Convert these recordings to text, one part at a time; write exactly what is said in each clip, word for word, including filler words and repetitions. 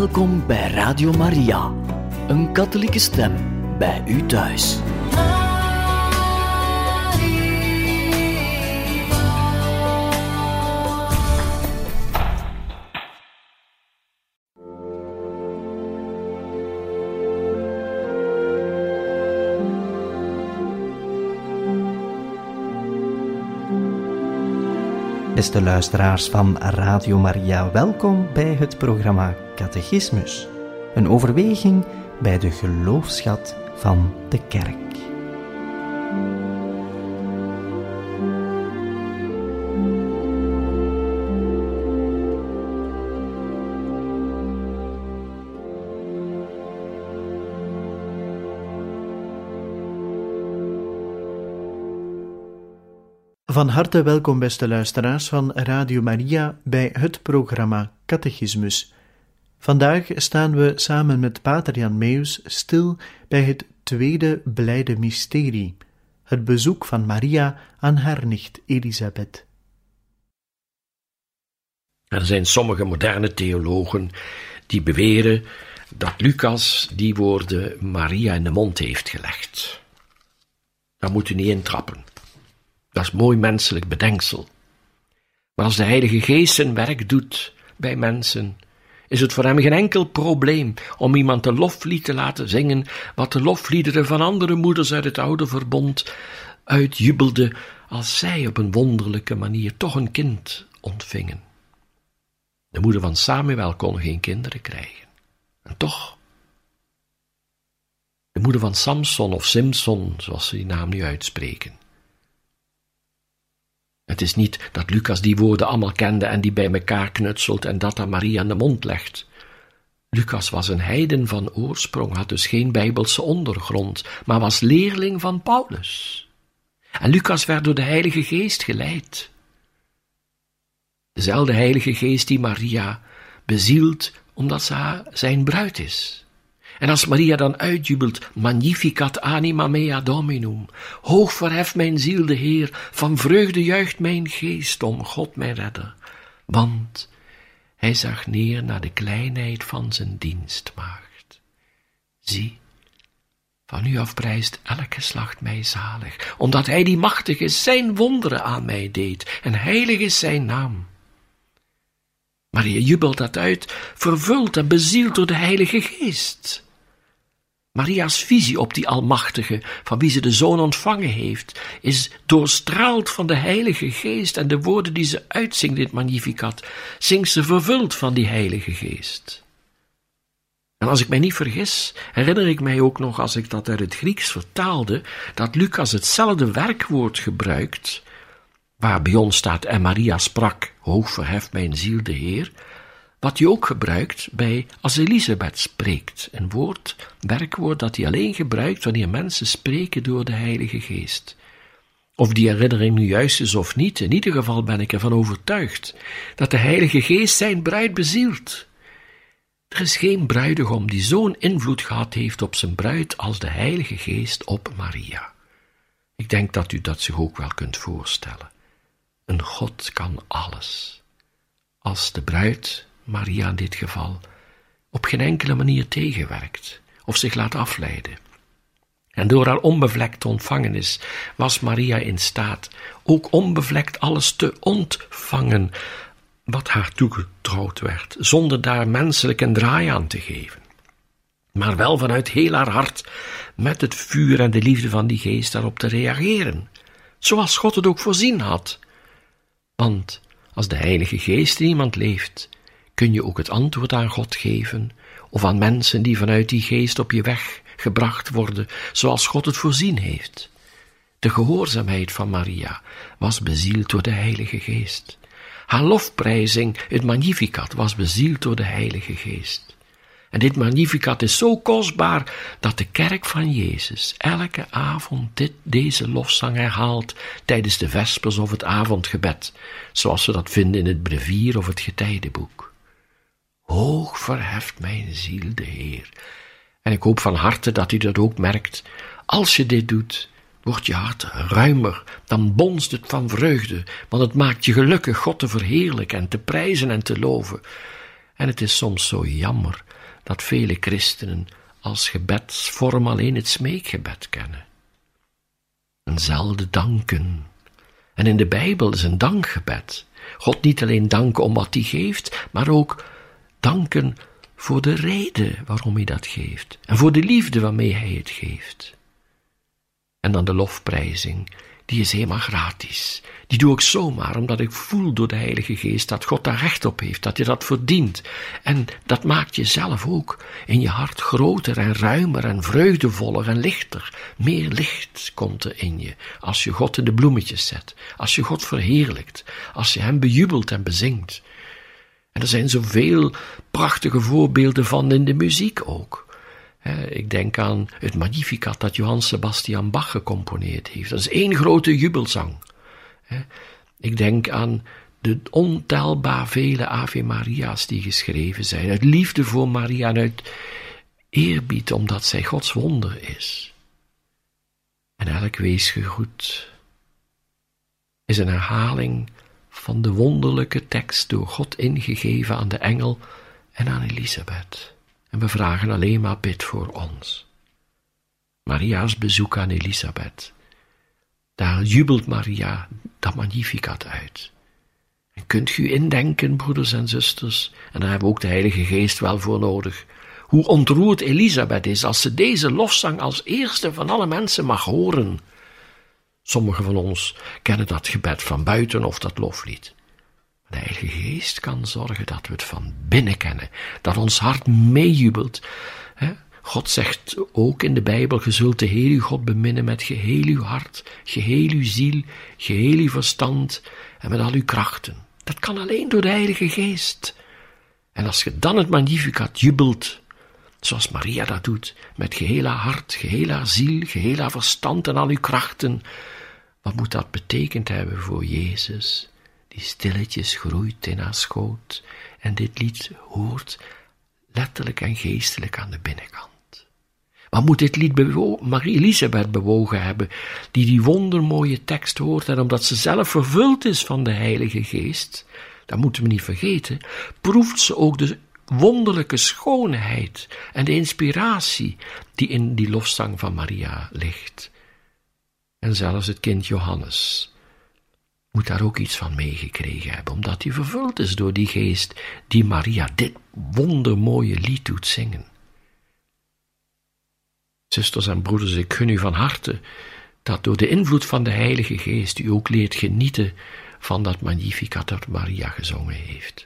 Welkom bij Radio Maria, een katholieke stem bij u thuis. Beste luisteraars van Radio Maria, welkom bij het programma Catechismus. Een overweging bij de geloofsschat van de Kerk. Van harte welkom, beste luisteraars van Radio Maria, bij het programma Catechismus. Vandaag staan we samen met Pater Jan Meus stil bij het tweede blijde mysterie, het bezoek van Maria aan haar nicht Elisabeth. Er zijn sommige moderne theologen die beweren dat Lucas die woorden Maria in de mond heeft gelegd. Daar moet u niet intrappen. Dat is mooi menselijk bedenksel. Maar als de Heilige Geest zijn werk doet bij mensen, is het voor hem geen enkel probleem om iemand een loflied te laten zingen, wat de lofliederen van andere moeders uit het oude verbond uitjubelden, als zij op een wonderlijke manier toch een kind ontvingen. De moeder van Samuel kon geen kinderen krijgen. En toch, de moeder van Samson of Simson, zoals ze die naam nu uitspreken. Het is niet dat Lucas die woorden allemaal kende en die bij elkaar knutselt en dat aan Maria in de mond legt. Lucas was een heiden van oorsprong, had dus geen bijbelse ondergrond, maar was leerling van Paulus. En Lucas werd door de Heilige Geest geleid. Dezelfde Heilige Geest die Maria bezielt omdat ze zijn bruid is. En als Maria dan uitjubelt, magnificat anima mea Dominum, hoog verheft mijn ziel de Heer, van vreugde juicht mijn geest om God mijn redder, want hij zag neer naar de kleinheid van zijn dienstmaagd. Zie, van nu af prijst elk geslacht mij zalig, omdat hij die machtig is, zijn wonderen aan mij deed, en heilig is zijn naam. Maria jubelt dat uit, vervuld en bezield door de Heilige Geest. Maria's visie op die Almachtige, van wie ze de Zoon ontvangen heeft, is doorstraald van de Heilige Geest en de woorden die ze uitzingt in het Magnificat, zingt ze vervuld van die Heilige Geest. En als ik mij niet vergis, herinner ik mij ook nog, als ik dat uit het Grieks vertaalde, dat Lucas hetzelfde werkwoord gebruikt, waar bij ons staat, en Maria sprak, hoog verheft mijn ziel de Heer, wat hij ook gebruikt bij als Elisabeth spreekt. Een woord, werkwoord dat hij alleen gebruikt wanneer mensen spreken door de Heilige Geest. Of die herinnering nu juist is of niet, in ieder geval ben ik ervan overtuigd dat de Heilige Geest zijn bruid bezielt. Er is geen bruidegom die zo'n invloed gehad heeft op zijn bruid als de Heilige Geest op Maria. Ik denk dat u dat zich ook wel kunt voorstellen. Een God kan alles. Als de bruid, Maria in dit geval, op geen enkele manier tegenwerkt of zich laat afleiden. En door haar onbevlekte ontvangenis was Maria in staat ook onbevlekt alles te ontvangen wat haar toegetrouwd werd, zonder daar menselijk een draai aan te geven. Maar wel vanuit heel haar hart, met het vuur en de liefde van die Geest daarop te reageren, zoals God het ook voorzien had. Want als de Heilige Geest in iemand leeft, kun je ook het antwoord aan God geven, of aan mensen die vanuit die Geest op je weg gebracht worden, zoals God het voorzien heeft. De gehoorzaamheid van Maria was bezield door de Heilige Geest. Haar lofprijzing, het Magnificat, was bezield door de Heilige Geest. En dit Magnificat is zo kostbaar dat de kerk van Jezus elke avond dit, deze lofzang herhaalt tijdens de vespers of het avondgebed, zoals we dat vinden in het brevier of het getijdenboek. Hoog verheft mijn ziel de Heer. En ik hoop van harte dat u dat ook merkt. Als je dit doet, wordt je hart ruimer, dan bonst het van vreugde, want het maakt je gelukkig God te verheerlijken en te prijzen en te loven. En het is soms zo jammer dat vele christenen als gebedsvorm alleen het smeekgebed kennen. En zelden danken. En in de Bijbel is een dankgebed. God niet alleen danken om wat hij geeft, maar ook danken voor de reden waarom hij dat geeft. En voor de liefde waarmee hij het geeft. En dan de lofprijzing, die is helemaal gratis. Die doe ik zomaar, omdat ik voel door de Heilige Geest dat God daar recht op heeft, dat je dat verdient. En dat maakt jezelf ook in je hart groter en ruimer en vreugdevoller en lichter. Meer licht komt er in je, als je God in de bloemetjes zet, als je God verheerlijkt, als je hem bejubelt en bezingt. En er zijn zoveel prachtige voorbeelden van in de muziek ook. Ik denk aan het Magnificat dat Johann Sebastian Bach gecomponeerd heeft. Dat is één grote jubelzang. Ik denk aan de ontelbaar vele Ave Maria's die geschreven zijn. Uit liefde voor Maria en uit eerbied omdat zij Gods wonder is. En elk weesgegroet is een herhaling van de wonderlijke tekst door God ingegeven aan de engel en aan Elisabeth. En we vragen alleen maar bid voor ons. Maria's bezoek aan Elisabeth. Daar jubelt Maria dat Magnificat uit. En kunt u indenken, broeders en zusters, en daar hebben we ook de Heilige Geest wel voor nodig, hoe ontroerd Elisabeth is als ze deze lofzang als eerste van alle mensen mag horen. Sommigen van ons kennen dat gebed van buiten of dat loflied. De Heilige Geest kan zorgen dat we het van binnen kennen, dat ons hart meejubelt. God zegt ook in de Bijbel, ge zult de Heer uw God beminnen met geheel uw hart, geheel uw ziel, geheel uw verstand en met al uw krachten. Dat kan alleen door de Heilige Geest. En als je dan het Magnificat jubelt, zoals Maria dat doet, met geheel haar hart, geheel haar ziel, geheel haar verstand en al uw krachten, wat moet dat betekend hebben voor Jezus, die stilletjes groeit in haar schoot en dit lied hoort letterlijk en geestelijk aan de binnenkant. Wat moet dit lied bewo- Marie Elisabeth bewogen hebben, die die wondermooie tekst hoort en omdat ze zelf vervuld is van de Heilige Geest, dat moeten we niet vergeten, proeft ze ook de wonderlijke schoonheid en de inspiratie die in die lofzang van Maria ligt. En zelfs het kind Johannes moet daar ook iets van meegekregen hebben, omdat hij vervuld is door die geest die Maria dit wondermooie lied doet zingen. Zusters en broeders, ik gun u van harte dat door de invloed van de Heilige Geest u ook leert genieten van dat Magnificat dat Maria gezongen heeft.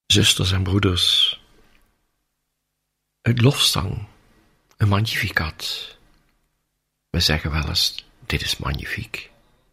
Zusters en broeders, het lofzang, een magnificat. We zeggen wel eens, dit is magnifiek.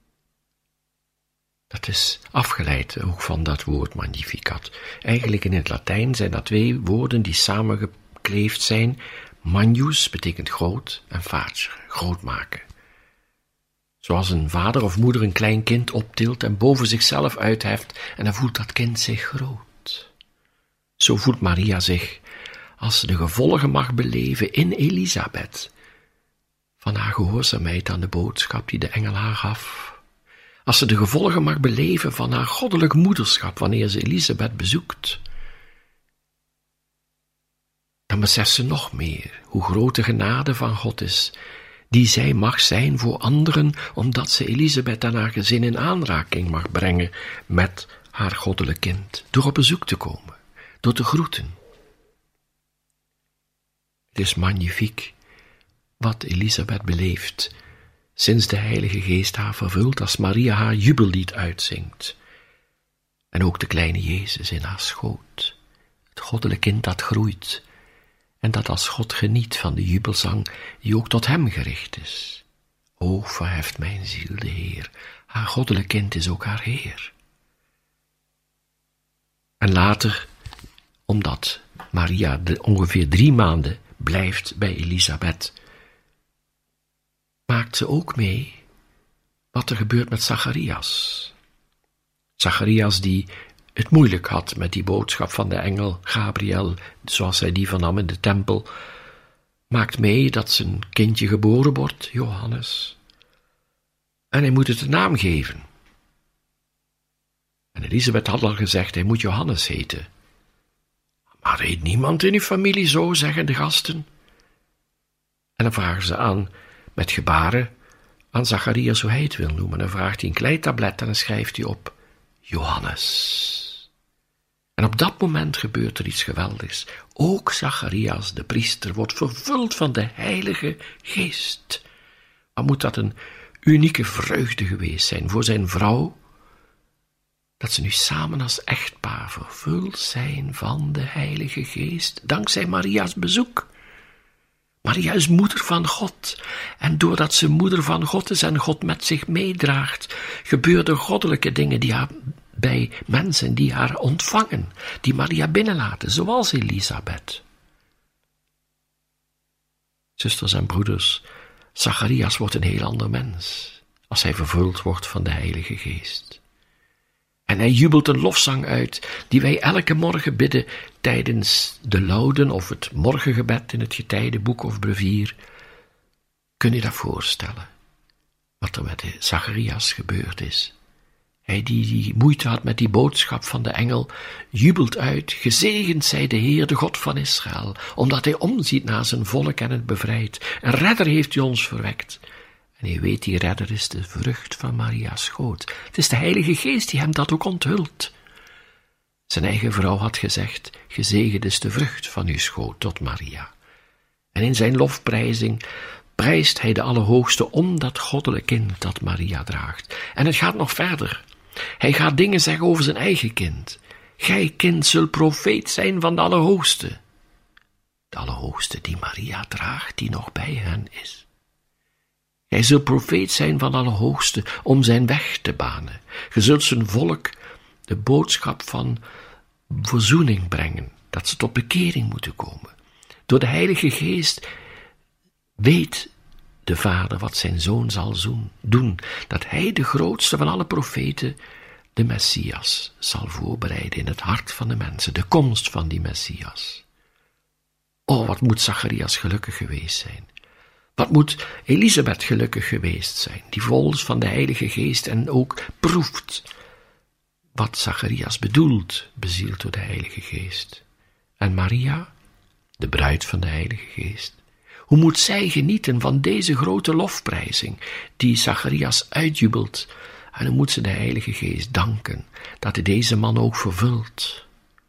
Dat is afgeleid ook van dat woord magnificat. Eigenlijk in het Latijn zijn dat twee woorden die samengekleefd zijn. Magnus betekent groot en facere, groot maken. Zoals een vader of moeder een klein kind optilt en boven zichzelf uitheft en dan voelt dat kind zich groot. Zo voelt Maria zich als ze de gevolgen mag beleven in Elisabeth van haar gehoorzaamheid aan de boodschap die de engel haar gaf. Als ze de gevolgen mag beleven van haar goddelijk moederschap wanneer ze Elisabeth bezoekt, dan beseft ze nog meer hoe groot de genade van God is, die zij mag zijn voor anderen, omdat ze Elisabeth en haar gezin in aanraking mag brengen met haar goddelijk kind, door op bezoek te komen, door te groeten. Het is magnifiek wat Elisabeth beleeft, sinds de Heilige Geest haar vervult als Maria haar jubellied uitzingt. En ook de kleine Jezus in haar schoot, het goddelijk kind dat groeit, en dat als God geniet van de jubelzang die ook tot hem gericht is. O, verheft mijn ziel de Heer, haar goddelijk kind is ook haar Heer. En later, omdat Maria de ongeveer drie maanden blijft bij Elisabeth, maakt ze ook mee wat er gebeurt met Zacharias. Zacharias die het moeilijk had met die boodschap van de engel Gabriel, zoals hij die vernam in de tempel, maakt mee dat zijn kindje geboren wordt, Johannes. En hij moet het een naam geven. En Elisabeth had al gezegd, hij moet Johannes heten. Maar heet niemand in uw familie zo, zeggen de gasten. En dan vragen ze aan, met gebaren, aan Zacharias hoe hij het wil noemen. Dan vraagt hij een kleitablet en dan schrijft hij op Johannes. En op dat moment gebeurt er iets geweldigs. Ook Zacharias, de priester, wordt vervuld van de Heilige Geest. Maar moet dat een unieke vreugde geweest zijn voor zijn vrouw, dat ze nu samen als echtpaar vervuld zijn van de Heilige Geest, dankzij Maria's bezoek. Maria is moeder van God, en doordat ze moeder van God is en God met zich meedraagt, gebeuren goddelijke dingen die haar bij mensen die haar ontvangen, die Maria binnenlaten, zoals Elisabeth. Zusters en broeders, Zacharias wordt een heel ander mens, als hij vervuld wordt van de Heilige Geest. En hij jubelt een lofzang uit, die wij elke morgen bidden tijdens de lauden of het morgengebed in het getijdenboek of brevier. Kun je dat voorstellen, wat er met Zacharias gebeurd is? Hij die, die moeite had met die boodschap van de engel, jubelt uit, gezegend zij de Heer, de God van Israël, omdat hij omziet naar zijn volk en het bevrijdt. Een redder heeft hij ons verwekt. En hij weet, die redder is de vrucht van Maria's schoot. Het is de Heilige Geest die hem dat ook onthult. Zijn eigen vrouw had gezegd, gezegend is de vrucht van uw schoot tot Maria. En in zijn lofprijzing prijst hij de Allerhoogste om dat goddelijk kind dat Maria draagt. En het gaat nog verder. Hij gaat dingen zeggen over zijn eigen kind. Gij, kind, zult profeet zijn van de Allerhoogste. De Allerhoogste die Maria draagt, die nog bij hen is. Gij zult profeet zijn van de Allerhoogste om zijn weg te banen. Ge zult zijn volk de boodschap van verzoening brengen, dat ze tot bekering moeten komen. Door de Heilige Geest weet de Vader wat zijn Zoon zal doen, dat hij de grootste van alle profeten, de Messias, zal voorbereiden in het hart van de mensen, de komst van die Messias. Oh, wat moet Zacharias gelukkig geweest zijn. Wat moet Elisabeth gelukkig geweest zijn, die vol is van de Heilige Geest en ook proeft wat Zacharias bedoelt, bezield door de Heilige Geest. En Maria, de bruid van de Heilige Geest, hoe moet zij genieten van deze grote lofprijzing die Zacharias uitjubelt, en hoe moet ze de Heilige Geest danken dat hij deze man ook vervult.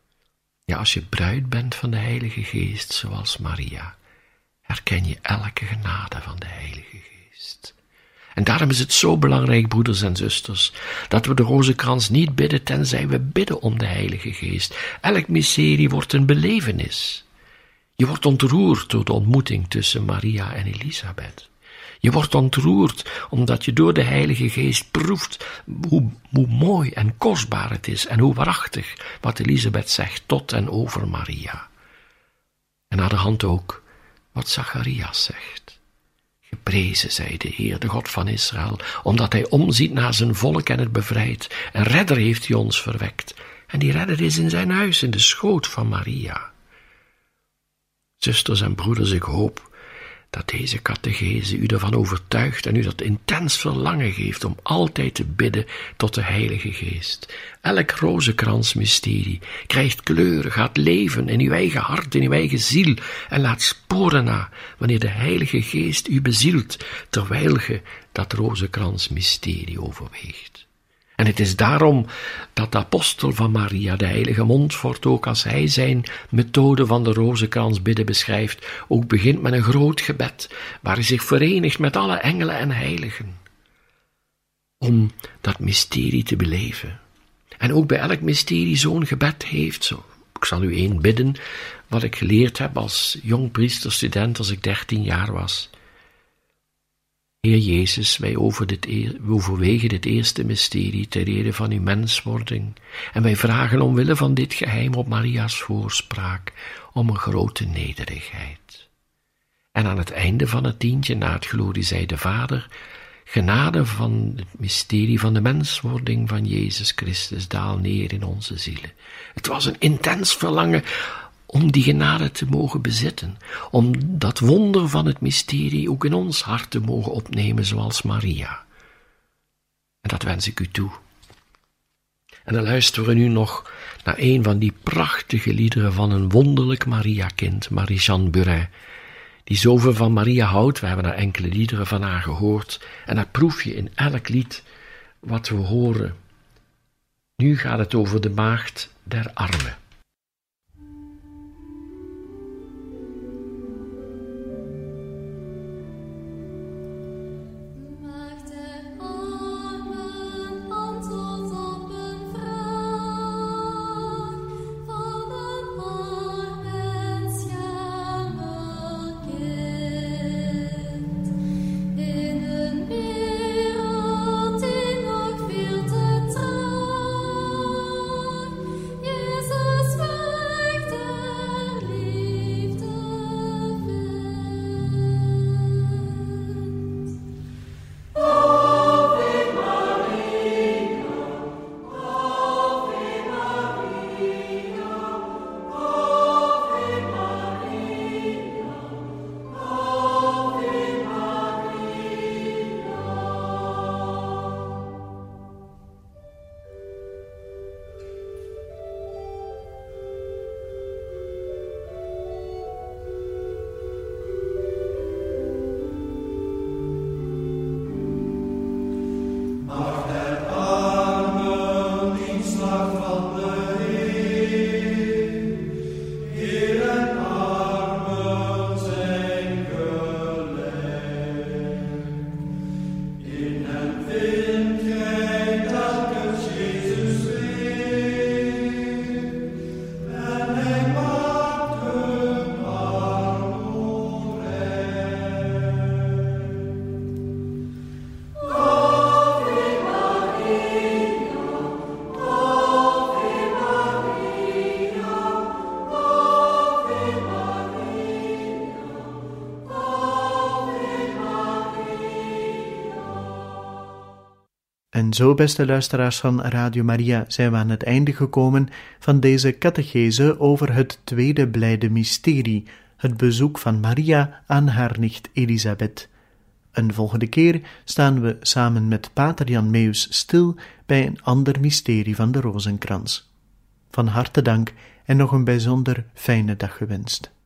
Ja, als je bruid bent van de Heilige Geest, zoals Maria, herken je elke genade van de Heilige Geest. En daarom is het zo belangrijk, broeders en zusters, dat we de rozenkrans niet bidden tenzij we bidden om de Heilige Geest. Elk mysterie wordt een belevenis. Je wordt ontroerd door de ontmoeting tussen Maria en Elisabeth. Je wordt ontroerd omdat je door de Heilige Geest proeft hoe, hoe mooi en kostbaar het is en hoe waarachtig wat Elisabeth zegt tot en over Maria. En aan de hand ook wat Zacharias zegt. Geprezen zij de Heer, de God van Israël, omdat hij omziet naar zijn volk en het bevrijdt. Een redder heeft hij ons verwekt. En die redder is in zijn huis, in de schoot van Maria. Zusters en broeders, ik hoop dat deze catechese u ervan overtuigt en u dat intens verlangen geeft om altijd te bidden tot de Heilige Geest. Elk rozenkransmysterie krijgt kleuren, gaat leven in uw eigen hart, in uw eigen ziel en laat sporen na wanneer de Heilige Geest u bezielt, terwijl ge dat rozenkransmysterie overweegt. En het is daarom dat de apostel van Maria, de heilige Montfort, ook als hij zijn methode van de rozenkrans bidden beschrijft, ook begint met een groot gebed, waar hij zich verenigt met alle engelen en heiligen, om dat mysterie te beleven. En ook bij elk mysterie zo'n gebed heeft, zo. Ik zal u één bidden, wat ik geleerd heb als jong priesterstudent als ik dertien jaar was. Heer Jezus, wij over dit eer, overwegen dit eerste mysterie ter ere van uw menswording en wij vragen omwille van dit geheim op Maria's voorspraak om een grote nederigheid. En aan het einde van het tientje, na het glorie zij de Vader, genade van het mysterie van de menswording van Jezus Christus daal neer in onze zielen. Het was een intens verlangen om die genade te mogen bezitten, om dat wonder van het mysterie ook in ons hart te mogen opnemen zoals Maria. En dat wens ik u toe. En dan luisteren we nu nog naar een van die prachtige liederen van een wonderlijk Maria-kind, Marie-Jeanne Burin, die zoveel van Maria houdt. We hebben daar enkele liederen van haar gehoord en dat proef je in elk lied wat we horen. Nu gaat het over de maagd der armen. En zo, beste luisteraars van Radio Maria, zijn we aan het einde gekomen van deze catechese over het tweede blijde mysterie, het bezoek van Maria aan haar nicht Elisabeth. Een volgende keer staan we samen met pater Jan Meus stil bij een ander mysterie van de rozenkrans. Van harte dank en nog een bijzonder fijne dag gewenst.